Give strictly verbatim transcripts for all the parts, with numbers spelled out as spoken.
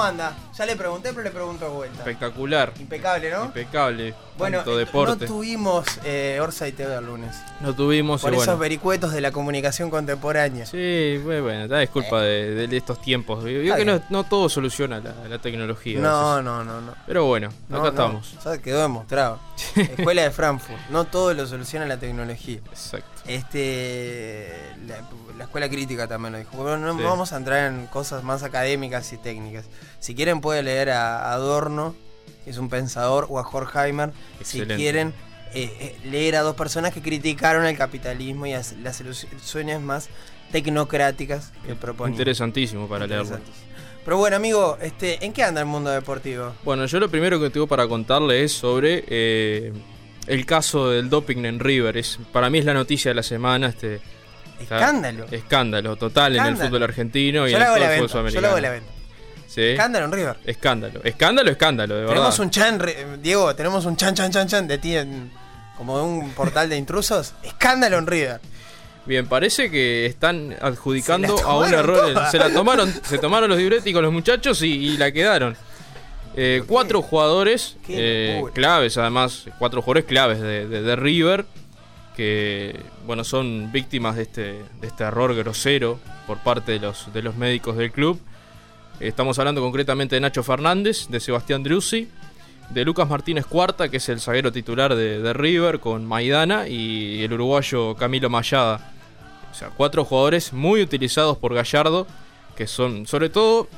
anda? Ya le pregunté, pero le pregunto de vuelta. Espectacular. Impecable, ¿no? Impecable. Bueno, Tanto deporte. no tuvimos eh, Orsay T V el lunes. No tuvimos. Por y esos bueno. vericuetos de la comunicación contemporánea. Sí, bueno, da disculpa de, de estos tiempos. Veo que no, no todo soluciona la, la tecnología. No, no, no, no. Pero bueno, acá no, estamos. No, ya quedó demostrado. Escuela de Frankfurt. No todo lo soluciona la tecnología. Exacto. Este, la, la escuela crítica también lo dijo. Bueno, no Sí. vamos a entrar en cosas más académicas y técnicas. Si quieren pueden leer a Adorno, que es un pensador, o a Horkheimer. Excelente. Si quieren eh, eh, leer a dos personas que criticaron el capitalismo y las, las soluciones más tecnocráticas que proponían. Interesantísimo para leerlo. Pero bueno, amigo, este, ¿en qué anda el mundo deportivo? Bueno, yo lo primero que tengo para contarle es sobre eh, el caso del doping en River. Es, para mí es la noticia de la semana. Este, Escándalo. Escándalo total Escándalo. en el fútbol argentino y yo en el fútbol venta, sudamericano. Yo lo hago la venta. ¿Sí? Escándalo en River. Escándalo. Escándalo, escándalo, de tenemos verdad. Un chan, Diego, tenemos un chan, chan, chan, chan de ti en, como de un portal de intrusos. Escándalo en River. Bien, parece que están adjudicando a un error. Toda. Se la tomaron, se tomaron los diuréticos los muchachos y, y la quedaron. Eh, cuatro jugadores eh, claves, además, cuatro jugadores claves de, de, de River, que bueno, son víctimas de este, de este error grosero por parte de los, de los médicos del club. Estamos hablando concretamente de Nacho Fernández, de Sebastián Driussi, de Lucas Martínez Cuarta, que es el zaguero titular de, de River, con Maidana, y el uruguayo Camilo Mayada. O sea, cuatro jugadores muy utilizados por Gallardo, que son, sobre todo,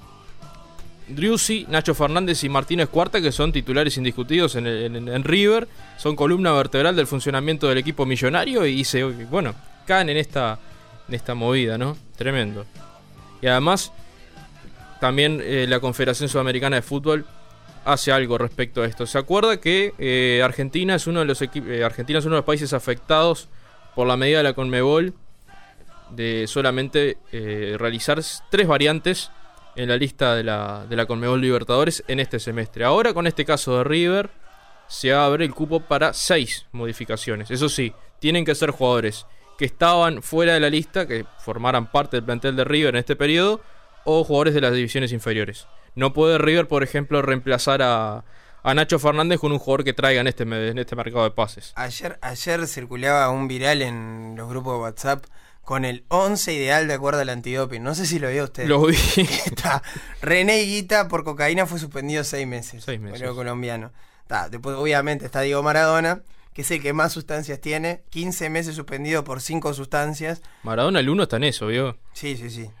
Driussi, Nacho Fernández y Martínez Cuarta, que son titulares indiscutidos en, el, en, en River, son columna vertebral del funcionamiento del equipo millonario y se, bueno, caen en esta, en esta movida, ¿no? Tremendo. Y además, también eh, la Confederación Sudamericana de Fútbol hace algo respecto a esto. ¿Se acuerda que eh, Argentina es uno de los equip- eh, Argentina es uno de los países afectados por la medida de la Conmebol de solamente eh, realizar tres variantes en la lista de la, de la Conmebol Libertadores en este semestre? Ahora, con este caso de River, se abre el cupo para seis modificaciones. Eso sí, tienen que ser jugadores que estaban fuera de la lista, que formaran parte del plantel de River en este periodo, o jugadores de las divisiones inferiores. No puede River, por ejemplo, reemplazar a, a Nacho Fernández con un jugador que traiga en este, en este mercado de pases. Ayer, ayer circulaba un viral en los grupos de WhatsApp con el once ideal de acuerdo al antidoping. No sé si lo vio usted. Lo vi. Está. René Higuita por cocaína fue suspendido seis meses. Seis meses. El colombiano. Está. Después, obviamente, está Diego Maradona, que es el que más sustancias tiene. quince meses suspendido por cinco sustancias. Maradona, el uno está en eso, ¿vio? Sí, sí, sí.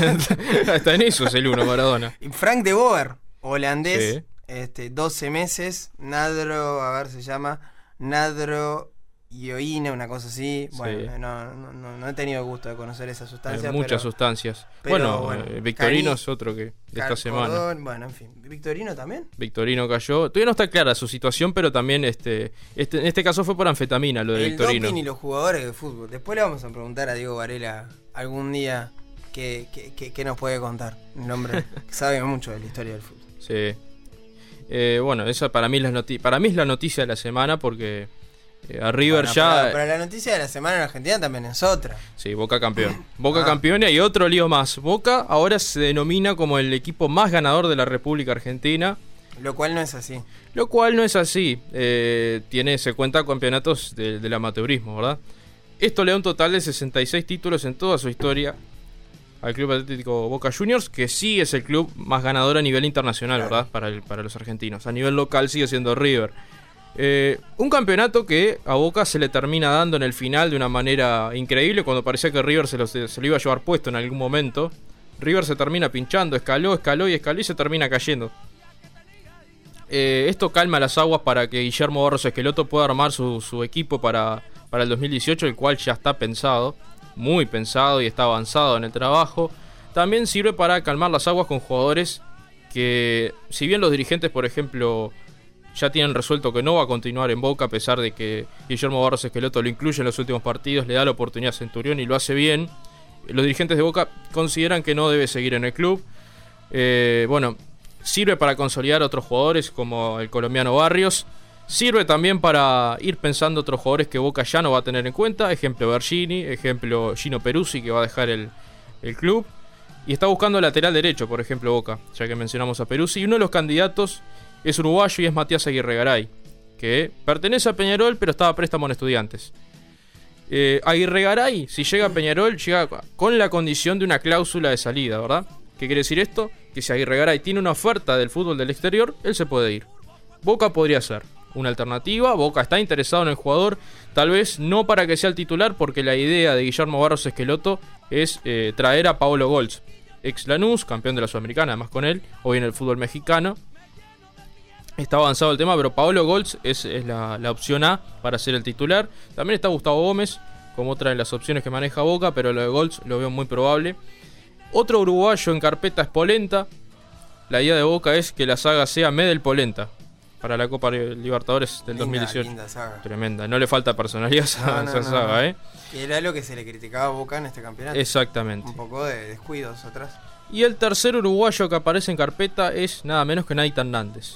Está en eso, es el uno, Maradona. Y Frank de Boer, holandés, sí. este, doce meses. Nadro, a ver, se llama Nadro Ioína, una cosa así. Bueno, sí. no, no, no, no he tenido el gusto de conocer esa sustancia. Hay muchas pero, sustancias. Pero, bueno, bueno eh, Victorino Cani, es otro que de esta Cordón, semana. Bueno, en fin. ¿Victorino también? Victorino cayó. Todavía no está clara su situación, pero también este, este en este caso fue por anfetamina lo de el Victorino. El doping y los jugadores de fútbol. Después le vamos a preguntar a Diego Varela algún día qué, qué, qué, qué nos puede contar. Un hombre que sabe mucho de la historia del fútbol. Sí. Eh, bueno, esa para mí, es la noti- para mí es la noticia de la semana porque eh, a River bueno, ya... Pero, pero la noticia de la semana en Argentina también es otra. Sí, Boca campeón. Boca ah. campeón y hay otro lío más. Boca ahora se denomina como el equipo más ganador de la República Argentina. Lo cual no es así. Lo cual no es así. Eh, tiene, se cuenta campeonatos de, del amateurismo, ¿verdad? Esto le da un total de sesenta y seis títulos en toda su historia al Club Atlético Boca Juniors, que sí es el club más ganador a nivel internacional, claro. ¿Verdad? Para, el, para los argentinos. A nivel local sigue siendo River. Eh, un campeonato que a Boca se le termina dando en el final de una manera increíble, cuando parecía que River se lo, se lo iba a llevar puesto en algún momento. River se termina pinchando, escaló, escaló y escaló y se termina cayendo. Eh, esto calma las aguas para que Guillermo Barros Esqueloto pueda armar su, su equipo para, para el dos mil dieciocho, el cual ya está pensado, muy pensado y está avanzado en el trabajo. También sirve para calmar las aguas con jugadores que, si bien los dirigentes, por ejemplo, ya tienen resuelto que no va a continuar en Boca, a pesar de que Guillermo Barros Esqueloto lo incluye en los últimos partidos, le da la oportunidad a Centurión y lo hace bien. Los dirigentes de Boca consideran que no debe seguir en el club. Eh, bueno, sirve para consolidar a otros jugadores como el colombiano Barrios. Sirve también para ir pensando otros jugadores que Boca ya no va a tener en cuenta. Ejemplo Bergini, ejemplo Gino Peruzzi, que va a dejar el, el club. Y está buscando lateral derecho, por ejemplo, Boca, ya que mencionamos a Peruzzi. Y uno de los candidatos es uruguayo y es Matías Aguirre Garay, que pertenece a Peñarol, pero estaba a préstamo en Estudiantes. Eh, Aguirre Garay, si llega a Peñarol, llega con la condición de una cláusula de salida, ¿verdad? ¿Qué quiere decir esto? Que si Aguirre Garay tiene una oferta del fútbol del exterior, él se puede ir. Boca podría ser una alternativa. Boca está interesado en el jugador, tal vez no para que sea el titular, porque la idea de Guillermo Barros Esqueloto es eh, traer a Paolo Goltz, ex Lanús, campeón de la Sudamericana, además con él, hoy en el fútbol mexicano. Está avanzado el tema, pero Paolo Goltz es, es la, la opción A para ser el titular. También está Gustavo Gómez, como otra de las opciones que maneja Boca, pero lo de Goltz lo veo muy probable. Otro uruguayo en carpeta es Polenta. La idea de Boca es que la saga sea Medel Polenta para la Copa Libertadores del linda, dos mil dieciocho. Linda saga. Tremenda, no le falta personalidad a esa, no, no, esa no, saga, no. ¿eh? Y era lo que se le criticaba a Boca en este campeonato. Exactamente. Un poco de descuidos atrás. Y el tercer uruguayo que aparece en carpeta es nada menos que Nathan Nández.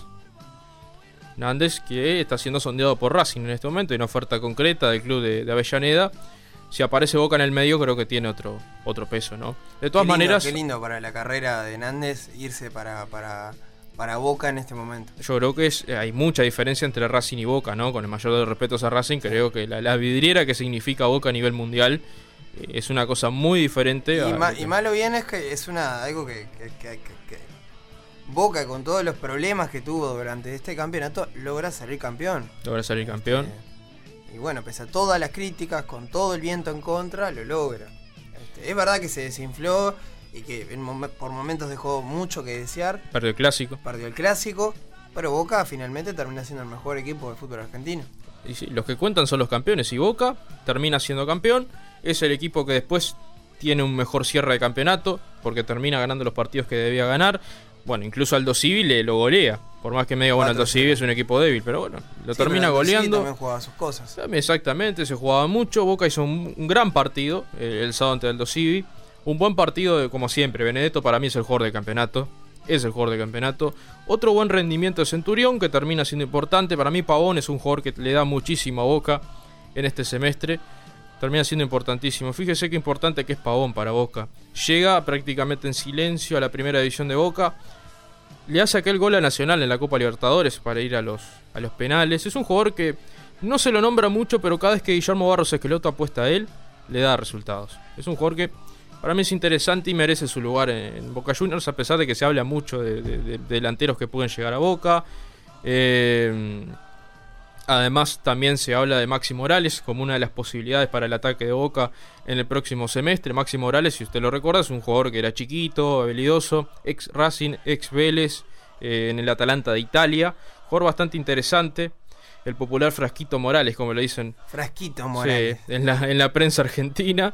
Nández, que está siendo sondeado por Racing en este momento, y una oferta concreta del club de, de Avellaneda. Si aparece Boca en el medio, creo que tiene otro, otro peso, ¿no? De todas qué lindo, maneras, qué lindo para la carrera de Nández irse para, para, para Boca en este momento. Yo creo que es, hay mucha diferencia entre Racing y Boca, ¿no? Con el mayor de los respetos a Racing, creo que la, la vidriera que significa Boca a nivel mundial eh, es una cosa muy diferente. Y, a, ma, que... y malo bien es que es una algo que, que, que, que, que Boca, con todos los problemas que tuvo durante este campeonato, logra salir campeón. Logra salir campeón. Este, y bueno, pese a todas las críticas, con todo el viento en contra, lo logra. Este, es verdad que se desinfló y que en mom- por momentos dejó mucho que desear. Perdió el clásico. Perdió el clásico, pero Boca finalmente termina siendo el mejor equipo de fútbol argentino. Y sí, los que cuentan son los campeones, y Boca termina siendo campeón. Es el equipo que después tiene un mejor cierre de campeonato, porque termina ganando los partidos que debía ganar. Bueno, incluso Aldo Civi le lo golea. Por más que me diga, bueno, Aldo Civi es un equipo débil, pero bueno, lo sí, termina goleando. También jugaba sus cosas. También, exactamente, se jugaba mucho. Boca hizo un, un gran partido eh, el sábado ante Aldo Civi. Un buen partido, de, como siempre. Benedetto para mí es el jugador del campeonato. Es el jugador del campeonato. Otro buen rendimiento de Centurión, que termina siendo importante. Para mí Pavón es un jugador que le da muchísimo a Boca en este semestre. Termina siendo importantísimo. Fíjese qué importante que es Pavón para Boca. Llega prácticamente en silencio a la primera división de Boca. Le hace aquel gol a Nacional en la Copa Libertadores para ir a los, a los penales. Es un jugador que no se lo nombra mucho, pero cada vez que Guillermo Barros Esqueloto apuesta a él, le da resultados. Es un jugador que para mí es interesante y merece su lugar en, en Boca Juniors, a pesar de que se habla mucho de, de, de, de delanteros que pueden llegar a Boca. Eh... Además, también se habla de Maxi Morales como una de las posibilidades para el ataque de Boca en el próximo semestre. Maxi Morales, si usted lo recuerda, es un jugador que era chiquito, habilidoso, ex Racing, ex Vélez, eh, en el Atalanta de Italia. Jugador bastante interesante. El popular Frasquito Morales, como le dicen. Frasquito Morales. Sí, en la, en la prensa argentina.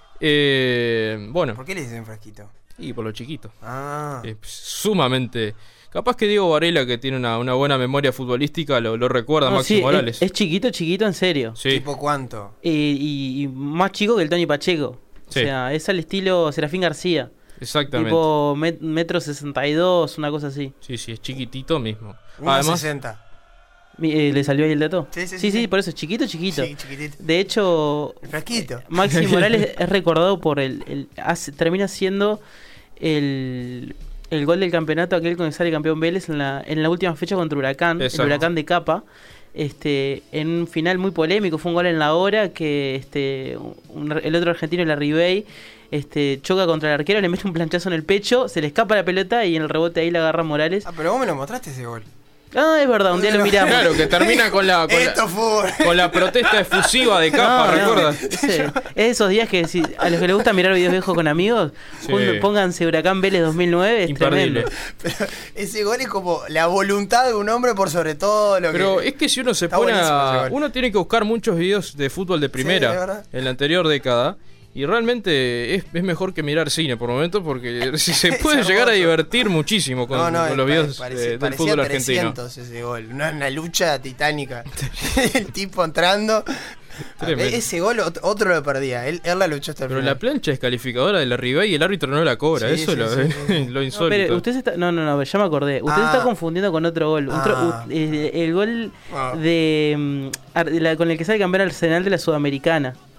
Eh, bueno. ¿Por qué le dicen Frasquito? Y por lo chiquito. Ah. Es sumamente... Capaz que Diego Varela, que tiene una, una buena memoria futbolística, lo, lo recuerda. No, Maxi sí, Morales. Es, es chiquito, chiquito, en serio. Sí. ¿Tipo cuánto? Y, y, y más chico que el Tony Pacheco. Sí. O sea, es al estilo Serafín García. Exactamente. Tipo met, metro sesenta y dos, una cosa así. Sí, sí, es chiquitito mismo. uno Además, sesenta. Eh, ¿Le salió ahí el dato? Sí, sí, sí, sí. sí, por eso, chiquito, chiquito. Sí, chiquitito. De hecho, El Frasquito. Maxi Morales es recordado por el... el hace, termina siendo el... El gol del campeonato, aquel con el que sale campeón Vélez en la, en la última fecha contra Huracán, Exacto. el Huracán de Capa, este, en un final muy polémico. Fue un gol en la hora que este, un, el otro argentino, el Arribey, este, choca contra el arquero, le mete un planchazo en el pecho, se le escapa la pelota y en el rebote ahí la agarra Morales. Ah, pero vos me lo mostraste ese gol. Ah, es verdad, un día lo miramos. claro, que termina con la, con Esto la, fue. con la protesta efusiva de Capa, No, no, ¿recuerdas? ese- es de esos días que si, a los que les gusta mirar videos viejos con amigos, Sí. pon- pónganse Huracán Vélez dos mil nueve, es Imperdible. tremendo. Pero ese gol es como la voluntad de un hombre por sobre todo lo Pero que... es que si uno se Está pone buenísimo ese a... gol. Uno tiene que buscar muchos videos de fútbol de es primera verdad. en la anterior década. Y realmente es, es mejor que mirar cine por momentos, porque si se puede Es llegar a hermoso. divertir muchísimo con, No, no, con los pa- videos parecía- eh, del parecía fútbol argentino. trescientos ese gol, una, una lucha titánica. El tipo entrando. Tremendo. Ese gol ot- otro lo perdía, él, él la luchó hasta el Pero final. la plancha descalificadora de la Ribey y el árbitro no la cobra. Sí, Eso sí, es lo, sí, sí. lo No, insólito. pero usted se está, no, no, no, ya me acordé. Usted Ah. se está confundiendo con otro gol. Un tro- Ah. u- eh, el gol Ah. de, mm, ar- de la- con el que sale campeón Arsenal de la Sudamericana.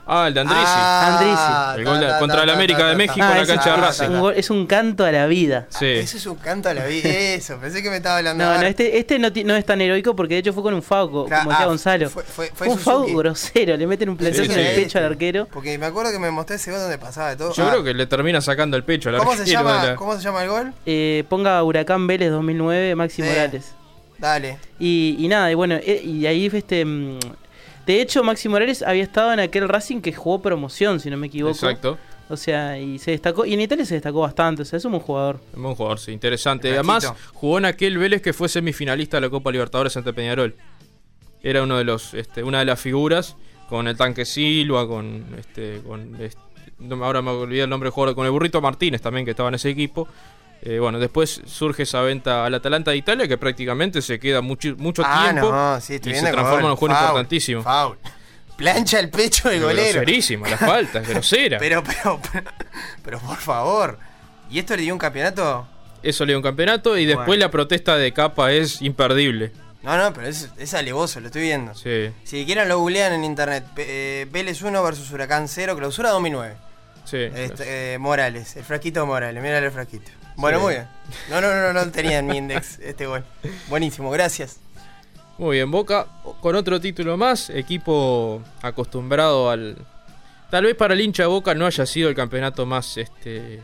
Ah, el de Andrisi. Ah, el gol de- ta, ta, contra ta, el ta, América ta, de ta, México ta. en Ah, la ese cancha de es, Racing. un, gol- es un canto a la vida. Sí. Eso es un canto a la vida. Eso, pensé que me estaba hablando. No, no, ahora. este, este no, ti- no es tan heroico porque de hecho fue con un FAU, Claro, como decía ah, Gonzalo. fue- fue- fue un FAU Suzuki. grosero, le meten un planchazo Sí, en el sí. pecho al arquero. Porque me acuerdo que me mostré ese gol donde pasaba de todo. Yo Ah, creo que le termina sacando el pecho al ¿Cómo se, arquero de llama, la- ¿Cómo se llama el gol? Eh, ponga Huracán Vélez dos mil nueve, Maxi Sí. Morales. Dale. Y, y nada, y bueno, eh, y ahí este... mm, de hecho, Maxi Morales había estado en aquel Racing que jugó promoción, si no me equivoco. Exacto. O sea, y se destacó, y en Italia se destacó bastante, o sea, es un buen jugador. Un buen jugador, sí, interesante. El Además, Naquito. jugó en aquel Vélez que fue semifinalista de la Copa Libertadores ante Peñarol. Era uno de los, este, una de las figuras, con el Tanque Silva, con este, con este, no, ahora me olvidé el nombre del jugador, con el Burrito Martínez también, que estaba en ese equipo. Eh, bueno, después surge esa venta al Atalanta de Italia, que prácticamente se queda mucho, mucho Ah, tiempo no, sí, estoy y viendo se el transforma gol. en un jugador Foul, importantísimo. foul. Plancha el pecho del golero. Groserísima, la falta, es grosera. Pero, pero, pero, pero por favor. ¿Y esto le dio un campeonato? Eso le dio un campeonato y después Bueno. la protesta de Capa es imperdible. No, no, pero es, es alevoso, lo estoy viendo. Sí, Si quieren lo googlean en internet. Pe- eh, Vélez uno versus Huracán cero, clausura dos mil nueve. sí. Este, eh, Morales, el frasquito de Morales, mira el frasquito. Bueno, Sí. muy bien. No, no, no, no, no tenía en mi index este gol. Buenísimo, gracias. Muy bien, Boca con otro título más, equipo acostumbrado al... Tal vez para el hincha de Boca no haya sido el campeonato más, este,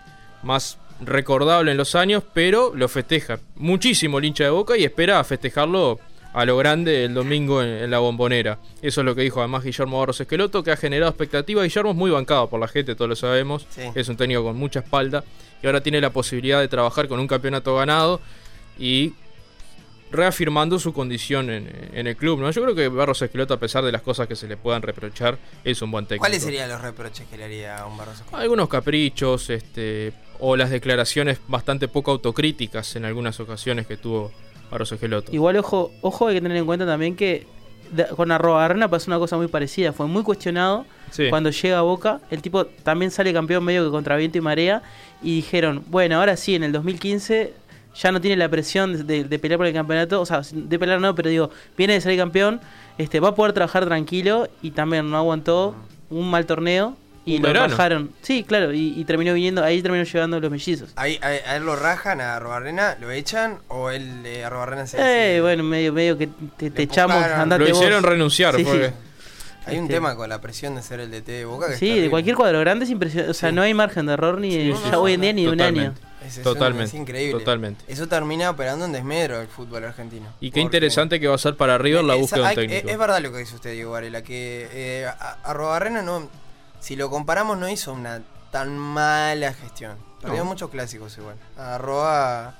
más recordable en los años, pero lo festeja muchísimo el hincha de Boca y espera festejarlo a lo grande el domingo en, en la Bombonera. Eso es lo que dijo además Guillermo Barros Esqueloto, que ha generado expectativa. Guillermo es muy bancado por la gente, todos lo sabemos. Sí. Es un técnico con mucha espalda y ahora tiene la posibilidad de trabajar con un campeonato ganado y reafirmando su condición en, en el club, ¿no? Yo creo que Barros Esqueloto, a pesar de las cosas que se le puedan reprochar, es un buen técnico. ¿Cuáles serían los reproches que le haría a un Barroso? Algunos caprichos, este, o las declaraciones bastante poco autocríticas en algunas ocasiones que tuvo Barros Esqueloto. Igual, ojo, ojo hay que tener en cuenta también que de- con Arrobarrena pasó una cosa muy parecida. Fue muy cuestionado Sí. cuando llega a Boca. El tipo también sale campeón medio que contra viento y marea. Y dijeron, bueno, ahora sí, en el dos mil quince ya no tiene la presión de, de- de pelear por el campeonato. O sea, de pelear no, pero digo, viene de salir campeón. Este, va a poder trabajar tranquilo. Y también no aguantó un mal torneo. Y Un lo verano. bajaron. Sí, claro, y, y terminó viniendo, ahí terminó llegando los mellizos. Ahí, a, a él lo rajan, a Arrobarrena, lo echan o él eh, Arrobarrena se Eh, decide? bueno, medio, medio que te, te Le echamos, empujaron. andate Lo vos. hicieron renunciar, Sí, porque sí. Hay un este- tema con la presión de ser el D T de Boca que es Sí, de terrible. cualquier cuadro grande es impresionante. O sea, Sí. no hay margen de error ni de- Sí, ya sí, sí. hoy en día ni de un año. Totalmente. Es, es Totalmente, un- es increíble. totalmente. Eso termina operando en desmedro el fútbol argentino. Y qué Porque- interesante que va a ser para River la Esa- búsqueda de un hay- técnico. Es, es verdad lo que dice usted, Diego Varela, que eh, a- Arrobarrena no, si lo comparamos, no hizo una tan mala gestión. Perdió No. muchos clásicos igual. Agarró a,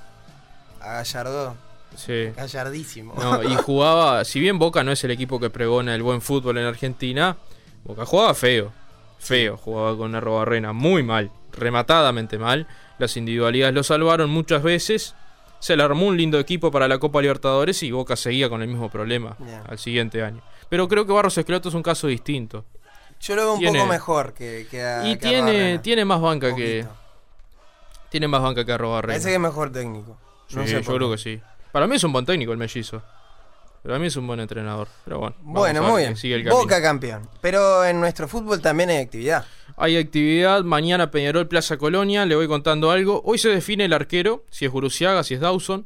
a Gallardo, Sí. gallardísimo. No, y jugaba, si bien Boca no es el equipo que pregona el buen fútbol en Argentina, Boca jugaba feo, feo, jugaba con Arrobarrena, muy mal, rematadamente mal. Las individualidades lo salvaron muchas veces, se le armó un lindo equipo para la Copa Libertadores y Boca seguía con el mismo problema Yeah. al siguiente año. Pero creo que Barros Esqueloto es un caso distinto. Yo lo veo un Tiene- poco mejor que, que a Y que a tiene, Arrobarrena. tiene más banca Un que poquito. tiene más banca que Arrobarrena. Parece que es mejor técnico. No Sí, sé yo por creo qué. que sí. Para mí es un buen técnico el mellizo. Para mí es un buen entrenador. Pero bueno. vamos Bueno, a ver muy que bien. sigue el camino. Boca campeón. Pero en nuestro fútbol también hay actividad. Hay actividad. Mañana Peñarol Plaza Colonia. Le voy contando algo. Hoy se define el arquero. Si es Guruciaga, si es Dawson.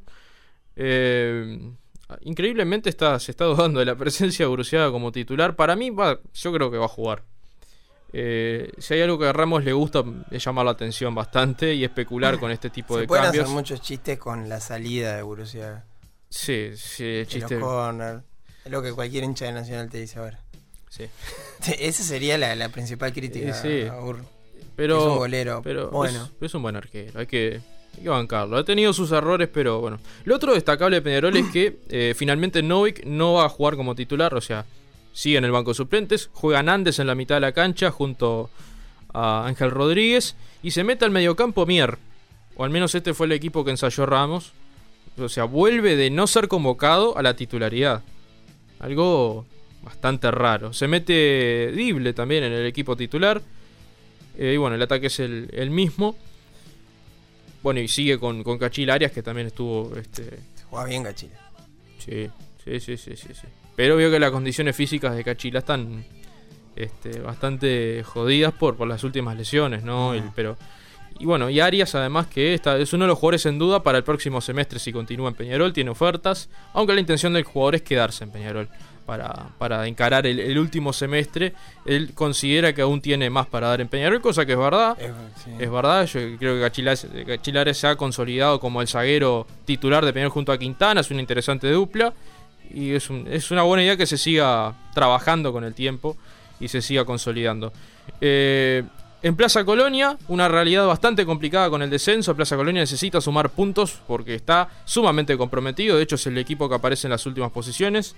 Eh, increíblemente está, se está dudando de la presencia de Guruciaga como titular. Para mí, va, yo creo que va a jugar. Eh, si hay algo que a Ramos le gusta, es llamar la atención bastante y especular con este tipo Se de pueden cambios. hacer muchos chistes con la salida de Borussia. Sí, sí, De chiste. los corners. Es lo que cualquier hincha de Nacional te dice ahora. Sí. Esa sería la, la principal crítica Eh, sí. a Ur. Pero, Es un golero, pero bueno. es, es un buen arquero, hay que, hay que bancarlo. Ha tenido sus errores, pero bueno. Lo otro destacable de Peñarol es que eh, finalmente Novik no va a jugar como titular, o sea, sigue en el banco de suplentes. Juega Nández en la mitad de la cancha junto a Ángel Rodríguez y se mete al mediocampo Mier. O al menos este fue el equipo que ensayó Ramos. O sea, vuelve de no ser convocado a la titularidad. Algo bastante raro. Se mete Dible también en el equipo titular. Eh, y bueno, el ataque es el, el mismo. Bueno, y sigue con, con Cachil Arias, que también estuvo. Este, Juega bien Gachila. sí, sí, sí, sí, sí, sí. Pero veo que las condiciones físicas de Cachila están, este, bastante jodidas por, por las últimas lesiones, ¿no? El, pero y bueno, y Arias además que está, es uno de los jugadores en duda para el próximo semestre si continúa en Peñarol, tiene ofertas, aunque la intención del jugador es quedarse en Peñarol para, para encarar el, el último semestre. Él considera que aún tiene más para dar en Peñarol, cosa que es verdad, es, sí. es verdad, yo creo que Cachilares, Cachilares se ha consolidado como el zaguero titular de Peñarol junto a Quintana, es una interesante dupla y es, un, es una buena idea que se siga trabajando con el tiempo y se siga consolidando. Eh... En Plaza Colonia, una realidad bastante complicada con el descenso. Plaza Colonia necesita sumar puntos porque está sumamente comprometido. De hecho, es el equipo que aparece en las últimas posiciones.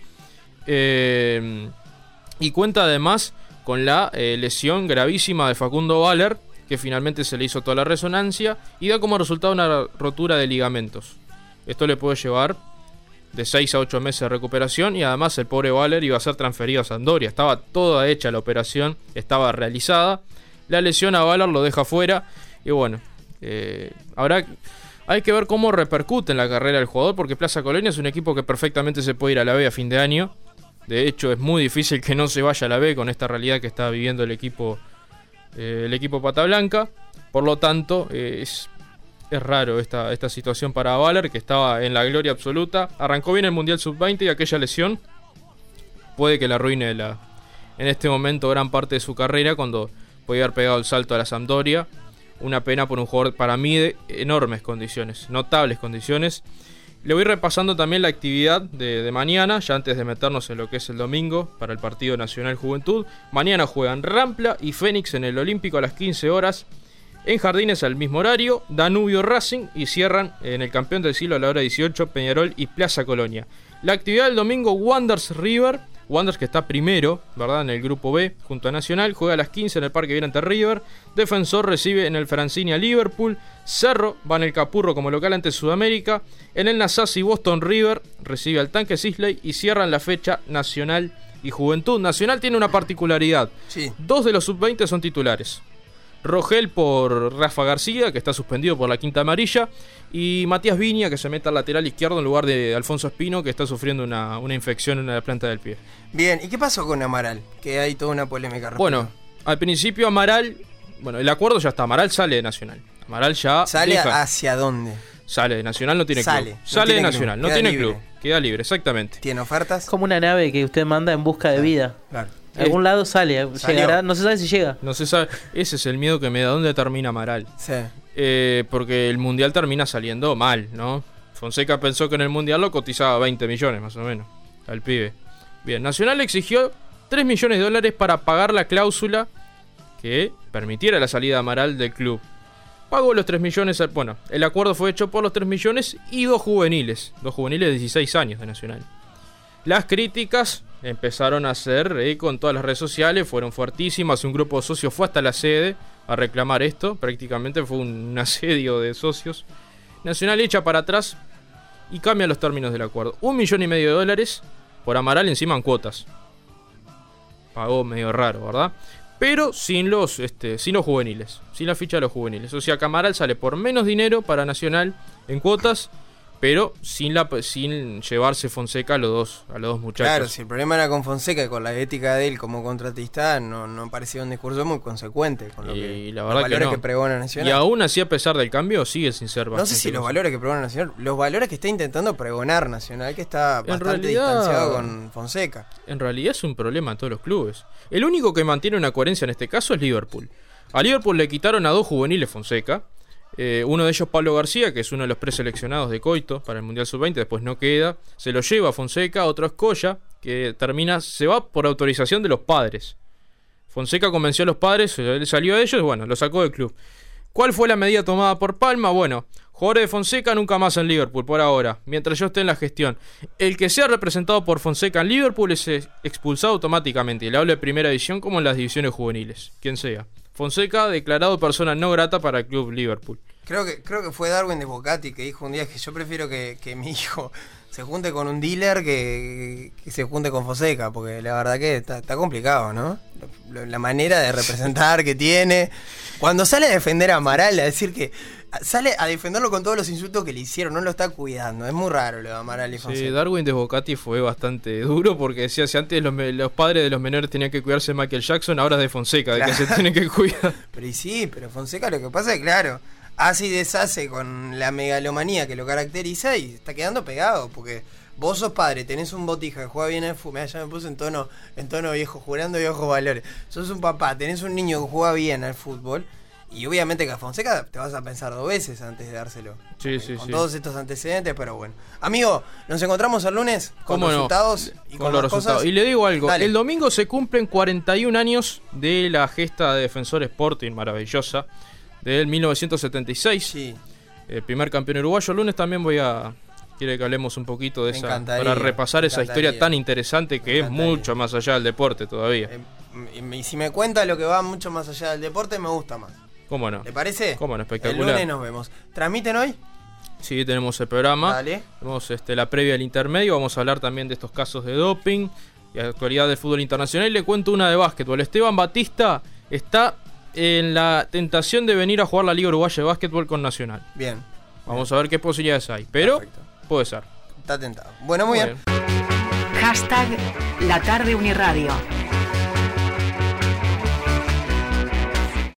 Eh, y cuenta además con la eh, lesión gravísima de Facundo Valer, que finalmente se le hizo toda la resonancia y da como resultado una rotura de ligamentos. Esto le puede llevar de seis a ocho meses de recuperación y además el pobre Valer iba a ser transferido a Sampdoria. Estaba toda hecha la operación, estaba realizada. La lesión a Valer lo deja fuera y bueno, eh, ahora hay que ver cómo repercute en la carrera del jugador, porque Plaza Colonia es un equipo que perfectamente se puede ir a la B a fin de año. De hecho, es muy difícil que no se vaya a la B con esta realidad que está viviendo el equipo eh, el equipo Pata Blanca. Por lo tanto, eh, es, es raro esta, esta situación para Valer, que estaba en la gloria absoluta. Arrancó bien el Mundial sub veinte y aquella lesión puede que la arruine la, en este momento gran parte de su carrera, cuando podía haber pegado el salto a la Sampdoria. Una pena por un jugador para mí de enormes condiciones, notables condiciones. Le voy repasando también la actividad de, de mañana, ya antes de meternos en lo que es el domingo para el partido Nacional Juventud. Mañana juegan Rampla y Fénix en el Olímpico a las quince horas. En Jardines al mismo horario, Danubio Racing, y cierran en el campeón del siglo a la hora dieciocho, Peñarol y Plaza Colonia. La actividad del domingo, Wanderers River. Wanderers, que está primero, ¿verdad?, en el grupo B junto a Nacional, juega a las quince en el Parque Bien ante River. Defensor recibe en el Francini a Liverpool. Cerro va en el Capurro como local ante Sudamérica. En el Nassasi Boston River recibe al Tanque Sisley y cierran la fecha Nacional y Juventud. Nacional tiene una particularidad. Sí. Dos de los sub veinte son titulares. Rogel por Rafa García, que está suspendido por la quinta amarilla, y Matías Viña, que se mete al lateral izquierdo en lugar de Alfonso Espino, que está sufriendo una, una infección en la planta del pie. Bien, ¿y qué pasó con Amaral? Que hay toda una polémica. Bueno, al principio Amaral, bueno, el acuerdo ya está, Amaral sale de Nacional. Amaral ya ¿Sale deja, hacia dónde? Sale de Nacional, no tiene sale, club. No sale tiene de Nacional, club. no tiene libre. club. Queda libre, exactamente. ¿Tiene ofertas? Como una nave que usted manda en busca de vida. Claro. De algún lado sale, llegará, no se sabe si llega. No se sabe, ese es el miedo que me da. ¿Dónde termina Amaral? Sí. Eh, porque el Mundial termina saliendo mal, ¿no? Fonseca pensó que en el Mundial lo cotizaba veinte millones más o menos al pibe. Bien, Nacional exigió tres millones de dólares para pagar la cláusula que permitiera la salida de Amaral del club. Pagó los tres millones, bueno, el acuerdo fue hecho por los tres millones y dos juveniles, dos juveniles de dieciséis años de Nacional. Las críticas empezaron a hacer eh, con todas las redes sociales, fueron fuertísimas. Un grupo de socios fue hasta la sede a reclamar esto. Prácticamente fue un asedio de socios. Nacional echa para atrás y cambia los términos del acuerdo. Un millón y medio de dólares por Amaral encima en cuotas. Pagó medio raro, ¿verdad? Pero sin los, este, sin los juveniles, sin la ficha de los juveniles. O sea que Amaral sale por menos dinero para Nacional en cuotas, pero sin la sin llevarse Fonseca a los dos a los dos muchachos. Claro, si el problema era con Fonseca y con la ética de él como contratista, no, no parecía un discurso muy consecuente con lo y que, la los verdad valores que, no. que pregona Nacional. Y aún así, a pesar del cambio, sigue sin ser bastante. No sé si los valores que pregona Nacional, los valores que está intentando pregonar Nacional, que está en bastante realidad, distanciado con Fonseca. En realidad es un problema en todos los clubes. El único que mantiene una coherencia en este caso es Liverpool. A Liverpool le quitaron a dos juveniles Fonseca. Eh, uno de ellos, Pablo García, que es uno de los preseleccionados de Coito para el Mundial sub veinte, después no queda, se lo lleva a Fonseca. Otro es Colla, que termina, se va por autorización de los padres. Fonseca convenció a los padres, él salió a ellos, bueno, lo sacó del club. ¿Cuál fue la medida tomada por Palma? Bueno, jugadores de Fonseca nunca más en Liverpool, por ahora, mientras yo esté en la gestión. El que sea representado por Fonseca en Liverpool es expulsado automáticamente, y le hablo de primera división como en las divisiones juveniles, quien sea. Fonseca declarado persona no grata para el club Liverpool. Creo que creo que fue Darwin de Bocati que dijo un día que yo prefiero que, que mi hijo se junte con un dealer que, que se junte con Fonseca, porque la verdad que está, está complicado, ¿no? La manera de representar que tiene. Cuando sale a defender a Amaral, a decir que sale a defenderlo con todos los insultos que le hicieron, no lo está cuidando. Es muy raro lo de Amaral Fonseca. Sí, Darwin Desbocati fue bastante duro porque decía, si antes los, los padres de los menores tenían que cuidarse de Michael Jackson, ahora es de Fonseca, claro, de que se tienen que cuidar. Pero y sí, pero Fonseca lo que pasa es, claro, hace y deshace con la megalomanía que lo caracteriza y está quedando pegado, porque vos sos padre, tenés un botija que juega bien al fútbol, ya me puse en tono, en tono viejo, jurando viejos valores. Sos un papá, tenés un niño que juega bien al fútbol, y obviamente que a Fonseca te vas a pensar dos veces antes de dárselo. Sí, sí, con sí. todos estos antecedentes, pero bueno. Amigo, nos encontramos el lunes con ¿Cómo resultados no? y con, con, los las resultados. cosas. Y le digo algo, Dale. El domingo se cumplen cuarenta y un años de la gesta de Defensor Sporting, maravillosa, del mil novecientos setenta y seis. Sí. El primer campeón uruguayo. El lunes también voy a... Quiere que hablemos un poquito de Me esa... encantaría, Para repasar me esa encantaría. historia tan interesante que Me es encantaría. mucho más allá del deporte todavía. Eh, y si me cuenta lo que va mucho más allá del deporte, me gusta más. ¿Cómo no? ¿Le parece? ¿Cómo no? El Espectacular. lunes nos vemos. ¿Transmiten hoy? Sí, tenemos el programa. Dale. Tenemos este, la previa del intermedio. Vamos a hablar también de estos casos de doping y actualidad del fútbol internacional. Y le cuento una de básquetbol. Esteban Batista está en la tentación de venir a jugar la Liga Uruguaya de Básquetbol con Nacional. Bien. Vamos a ver qué posibilidades hay. Pero Perfecto. puede ser. Está tentado. Bueno, muy, muy bien. Hashtag La Tarde Uniradio.